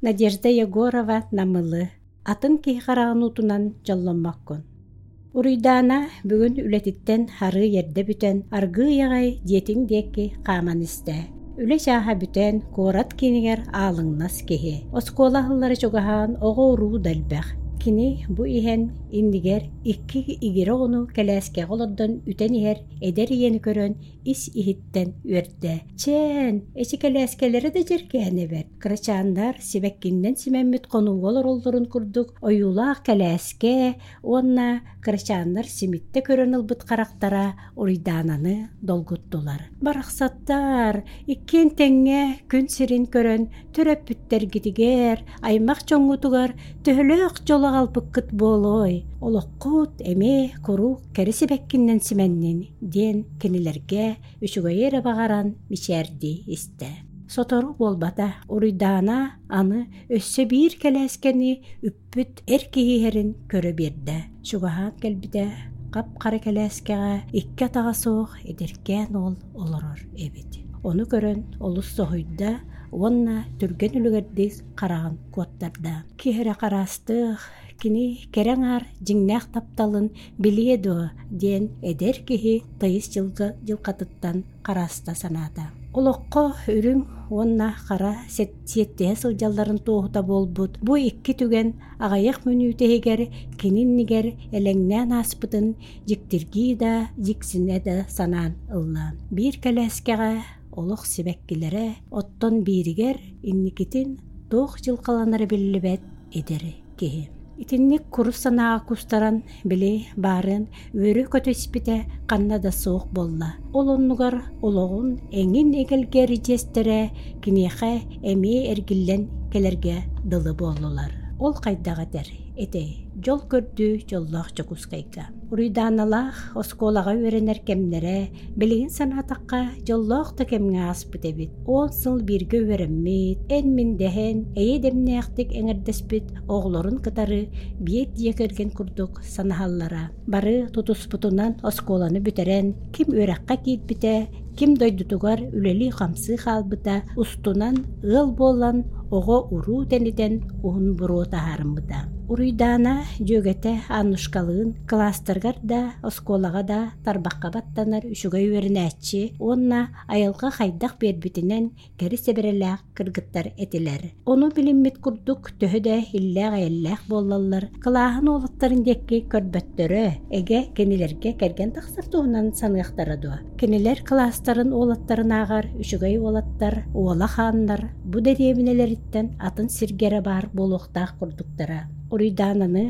Надежда Егорова намылы. Атын кейхарағын утунан жолланмаққын. Уруйдаана бүгін үлетиттен хары ерде бүтен аргы яғай диетин декки қаман істе. Үле шаха бүтен корат кенігер алыңнас кеhe. Осколахылары чогахан оғы уру дальбақ. Кини бу иһен индигер икки игире ону кэлээске голоддон үтен иһер эдер иени көрөн ис иһиттен үөрдэ. Чен, эчи кэлээскелери да жеркээне бер. Крачаандар сибеккинден симэммит конугол ороллорун курдук оюлаах кэлээске, онна крачаандар симитте көрөн ылбыт карактара Уруйдаананы долгуттулар. Барахсаттар, иккен теңге күн сирин көрөн төрөппүттер гитигер, аймак чоңгутугар төһөлөөх жолога алпыккыт болой. Олоққут эме куру кәрісібәккіннен сіменнен ден кенілерге үшігайері бағаран мишерди істі. Сотору болбата Уруйдаана аны өссө бир кәләскені үппүт әркейерін көрі берді. Шугахан кәлбіде қап-қары кәләскеға икке таға соқ едеркен ол олорор эбит. Оны көрін олыс соғыйда онна түрген үлігердіз қарағын куаттарда. Кехері қарастық, кини кереңар жиңнақ тапталын билиедо ден эдер кехи тайыс жылқатыттан қараста санада. Олоққо үрің онна қара сеттеhe сылжалларын тоғыта болбут. Бу икки түген ағайық мүнүйтегер кининнигер элеңнен аспытын жиктирги да жиксине да санан ыллан. Бир кәләскеға олық сибәккілері оттон биригер инникитин тоқ жылқаланары білібет едері кеhe. Итинник курус санаға кустаран біле барын өрі көтөспіте қаннада соқ болла. Олоннугар олоғын әңін егелгері жестере кинеқе әме әргіллен келерге дылы болулар. Ол қайдаға дәр, жол көрді жоллақ жокускайга. Уруйдааналах осколаға өренер кемнере, білігін санатаққа жоллақты кемге аспыт эбит. 10 сыл бирге өренмет, эн миндехен, әйе демнеяқтик әңірдеспит, оғлорын кытары биет диекерген күрдік санахаллара. Бары тутуспутунан осколаны бүтерен, ким өраққа кейт біте, ким дойдутугар үлели қамсы қалбыта, устунан ыл болан, оғы уру тенеден уын бұру тахарымбыта. Уруйдаана жөгете аннушкалыын кластыргар да, осколаға да тарбаққа баттанар үшігай өрін әтші, онна айылға қайдақ бербітінен кәрі себереләқ кыргыттар етілер. Оны біліммет күрдік төхіде илләқ әйелләқ болалар. Қылағын олаттарын декке көрбөттөрі, әге кенелерге кәрген тақсар туғынан санықтарады. Кенелер кластарын олаттарын ағар, үшігай олаттар, ола хандар, бұ дәремінелеріттен атын сиргері бар болуқтақ күрдіктара. Уруйдаананы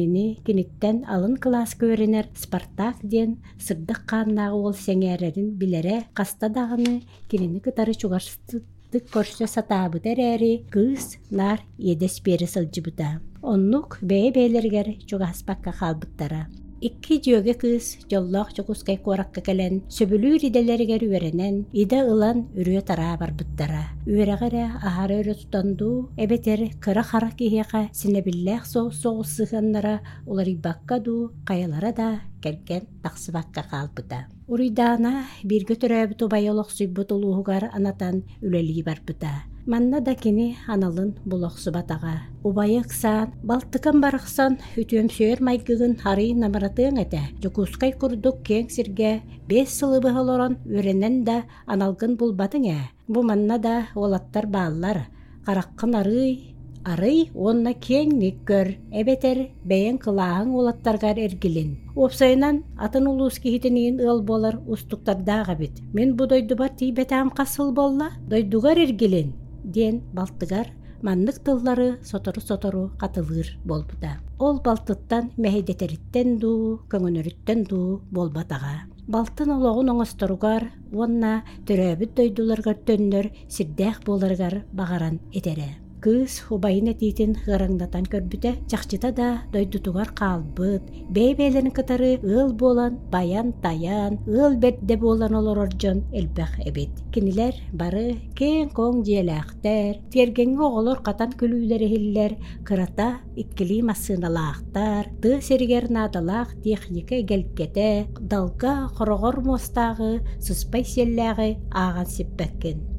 киниттен алын класс көрінер Спартак ден сырдық қаннағы ол сәңәрерін білері қастадағыны кинини кытары чуғарстык көрсө сатабыдар әрі кыз нар едес бері сылжыбыда. Оннук бәй-бәйлергер чуғаспаққа қалбыттара. Икки жөге кыз жоллақ жокускай коракка келен сөбүлүү риделергер үөренен ида ылан үрүө тараа барбыттара. Үөрегере ахары өрө тутанду эбетер кыра хара киһиэха синебиллээх соҕуссыһаннара уларыйбакка ду кайалара да келген тахсыбакка каалбыта. Уруйдаана бирге төрөөбүт убай олохсуйбут улуугар анатан үлелии барбыта. Манна да кини аналын булохсубатаға. Убайы ксан, балтыкан барықсан үтөм сүйер майгығын харый намаратыың әті. Жокускай күрдік кең сирге 5 сылы бұғылоран өренен да аналгын булбатың ә. Бу манна да олаттар баалар. Қараққын арый онна кең никкөр. Эбетер бәйен кылағың олаттарғар әргілін. Опсайынан атын улус кихитинин ыл болар устуктардағы бит. Мен бу дойдубар тейбетам қасыл болла, дойдугар әргілін. Ден балтыгар маннык тыллары сотору қатылыр болбута. Ол балтыттан мәхейдетериттен ду, көңөнөрүттен ду болбатаға. Балтын олоғын оңосторугар, онна төрөбүт дойдуларгар төннөр сирдәк боларгар бағаран етере. Кыз хубайын этитин ғыраңдатан көрбүтэ, чақчыта да дойдутугар қалбыт. Бәй-бәйлерін кытары ыл болан, баян таян, ыл бәдде болан олороржон элбәқ эбит. Кинилер бары кен коң жиеләқтер, тергенге оғылор қатан күлүйлері хиллер, кырата иккили масыналақтар, ты сергер надалақ техника гелкете, далга хорогор мостағы, сыспай селләғы аған сеппәккен.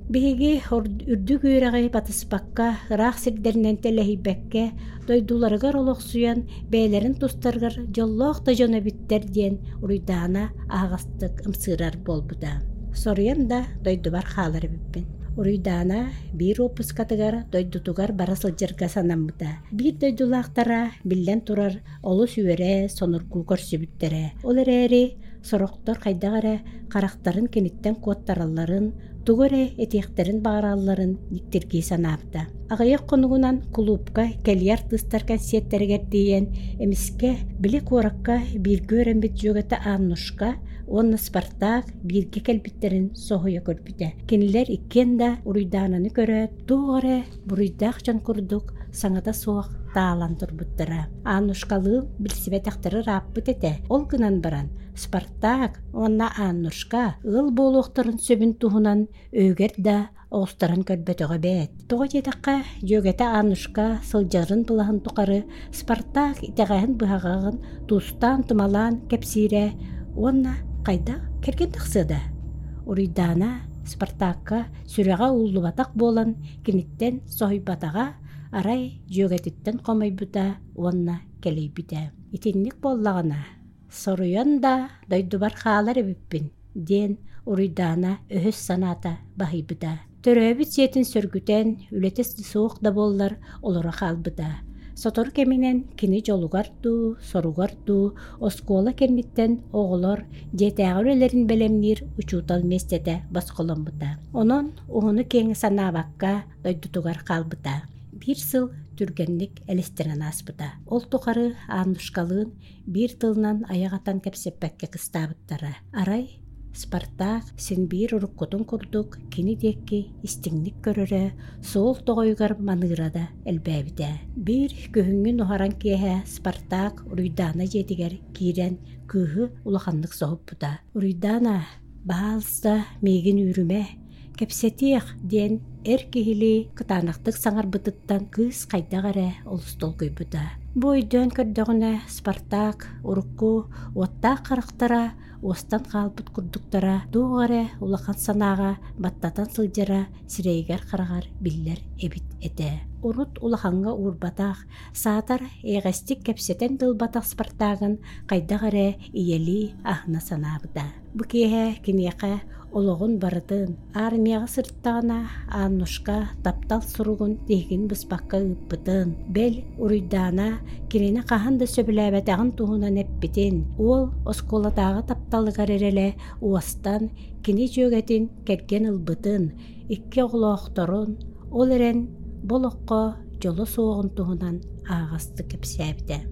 Биһиги үрдүк үрэҕи батыспакка, ыраах сирдеринен телэһийбэкке, дойдуларыгар олохсуян, бээлэрин тустаргар дьоллоох да дьоно биттер диэн уруйдаана аагастык ымсыырар болбута. Соруян да дойдубар хаалар биппин. Уруйдаана биир опускатыгар дойдутугар бара сылдьарга санаммыта. Биир дойдулаахтара биллэн турар олус үөрэ сонургуу көрсүбүттерэ. Ол эрээри сороктор хайдагара карактарын кениттен куоттаралларын, тугуре этиэхтерин бааралларын диктиргии санаабыта. Агайык конугунан клубка келияр тыстар концерттеригер диен эмиске били куоракка биирге өрэмбит жөгөтө Аннушка, онна Спартак биирге келбиттерин соһуя көрбүтэ. Кинилер иккен да уруйдаананы көрө, тугуре буруйдаах жон курдук саңата суох таалан турбуттара. Аннушкалы билсибетахтары рааппыт эте. Ол гынан баран Спартак, онна Аннушка ыл болуохтарын сөбүн туһунан өөгер да оостарын көрбөтөгө бэт. Тоҕо жетакка жөгөтө Аннушка сылдьарын былаһын тукары Спартак итеҕэһин быһаҕаҕын туустаан тымалаан кэпсиирэ, онна кайда керген тахсыда. Уруйдаана Спартакка сүрэҕэ ууллубатах буолан киниттен соһуйбатаҕа арай жөгөтүттен хомойбута, онна келейбитэ. Итинник боллагана соруян да дойдубар хаалар эбиппин диэн уруйдаана өһөс санаата баһыйбыта. Төрөбүт сиэтин сөргүтэн үлэтес суох да боллар олора хаалбыта. Сотор кеминен кини жолугарту, соругарту, оскуола кенниттен оголор жетээгөр элерин белемнир учуутал местете басколамбыта. Онон уһуну кеңи санаабакка дойдутугар хаалбыта. Бир сыл түргенник элестерен аспыта. Ол тухары Аннушкалыын бир тылынан аяғатан кепсеппекке кыстаабыттара. Арай Спартак сен бир уруккутун курдук кини диекки истиңник көрөрө соол тоҕойгар маныырада элбээбите. Бир көһүңүн ухаран киэһэ Спартак уруйдаана жетигер киирен кыыһы улаханнык соһуппута. Уруйдаана баалста миигин үрүмэ кепсетиэх диэн эр киһили кытаанахтык саҥарбытыттан кыыс хайдагара олустол кыйбыта. Бу өйдөөн көрдөгүнэ Спартак урукку уоттаах харахтара остан хаалбыт курдуктара дуугаре улахан санаага баттатан сылдьара сирэйгэр харагар биллер эбит эте. Урут улаханга уурбатаах саатар эгэстик кепсетен дылбатах Спартагын кайдагаре иели ахна санаабыта. Бу киэһэ киниэхэ ологун барытын армияга сырттаана Аннушка таптал суругун тиһигин быспакка ыппытын. Бел уруйдаана кирине хаһан да сөбүлээбэтэгин туһунан эппитин. Ол осколатаага тапталыгар эреле уастан кини жөгетин керген ылбытын. Икки оголоохторун ол эрен болохко жоло соогун туһунан аагасты кепсээбите.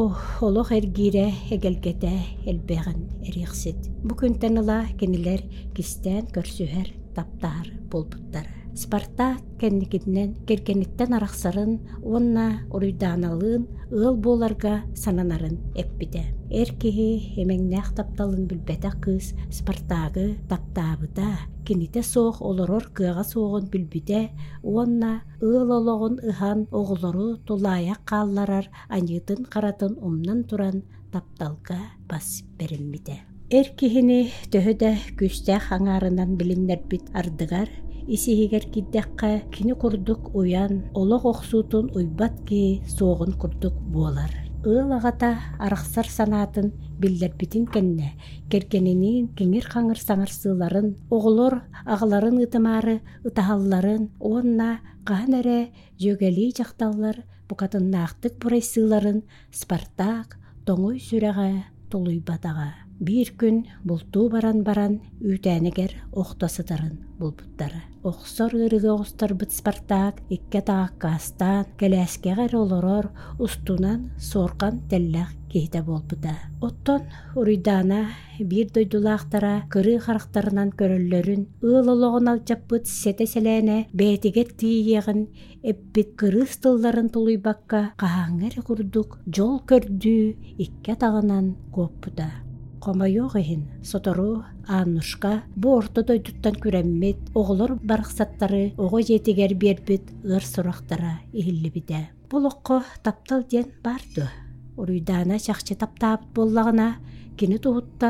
Олох эргире эгелгете элбэгин эриэхсит. Бу күнтен ыла кинилер кистен көрсүһэр таптаар болбуттар. Спартак кенникинен кергениттен арахсарын, онна уруйдааналыын ыл боларга сананарын эппите. Эр киһи эмеңнээх тапталын билбэтэх кыыс Спартагы таптаабыта. Кините соох олорор кыага соогун билбите, онна ыл ологун ыхан оголору тулааяк каалларар аньытын каратын умнан туран тапталга бас бериммите. Эр киһини төһөдө күстэх аңаарынан билиннербит ардыгар исиһигер киддэххэ кини курдук уян олох охсуутун уйбат ки соогун курдук буолар. Ыл агата арахсар санаатын биллербитин кенне кергенинин кеңир хаңыр саңарсыыларын, оголор агаларын ытымары ытаһалларын, онна каан эре жөгели жакталлар букатыннаахтык бурайсыыларын Спартак тоңуй сүрэҕэ тулуйбатаҕа. Бир күн бултуу баран үүтэнигер охтосытарын булбуттара. Охсор ырыгы оҕустарбыт Спартак икке тааккаастаан келээскегер олорор устунан сорган теллэх киһитэ болбута. Оттон уруйдаана бир дойдулаахтара кырыы харахтарынан көрөллөрүн ыл ологон алжаппыт сете-селээне бээтигер тиийиэгин эппит кырыс тылларын тулуйбакка кааҥҥер курдук жол көрдүү икке тагынан куоппута. Комайоох иһин сотору Аннушка бу орто дойдуттан күрэммит оҕолор барахсаттары оҕо жетигер биэрбит ыр сурахтара иһиллибите. Булокко таптал диэн баарду. Уруйдаана чахчы таптаабыт боллагына кини туһуттан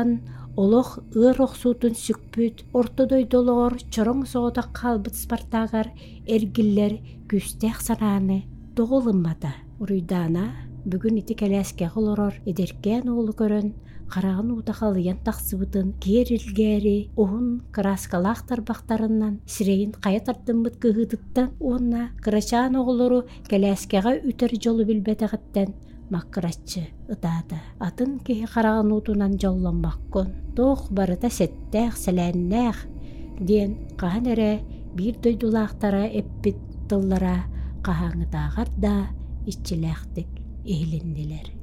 олох ыр охсуутун сүкпүт, ортодой долоор чороң соғота қалбыт спартагар эргиллер күстэх санааны тоголыммата. Уруйдаана бүгүн ити кэлээскэ олорор эдеркэн оолу көрөн қарағын утахалыян тахсыбытын керилгääри оһун краскалаах тарбахтарынан сирейин кая тардыммыт кыһыытыттан уонна кырачаан оҕолору кэлээскэҕэ ütэр дьолу билбэтэҕиттэн маккыраччы ытаата. Атын киһи қарағын утунан дьолломмаккун. Туох барыта сеттээх сэлээннээх диэн хаһан эрэ биир дойдулаахтара эппит тыллара хаһаҥытааҕар да иччилээхтик иһилиннилэр.